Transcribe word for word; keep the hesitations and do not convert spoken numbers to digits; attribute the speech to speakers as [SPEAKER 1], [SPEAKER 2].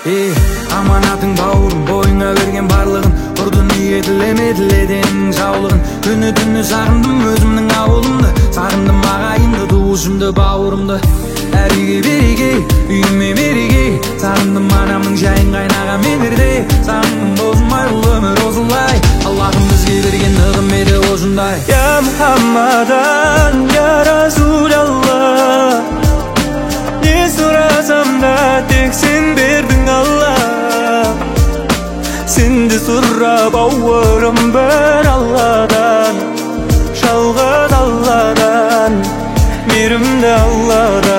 [SPEAKER 1] Ey, аманатың бауырым, бойыңа берген барлығын ұрды ниетілемеді леденің жаулығын. Күні түні сағындым өзімнің ауылымды, сағындым ағайынды, туысымды, бауырымды. Әр үйге береке, үйіме береке, сағындым анамның жайын, қайнаған мендерде. Сағындым бозымай бұл өмір осылай, Аллахым бізге берген нығым еді осындай.
[SPEAKER 2] Я Мухаммадан, я Расулалла, не сұрасам да тек сен бердің Алла. Сенді сұрап ауырым бір Алладан, жалғыз Алладан, мейірімді Алладан.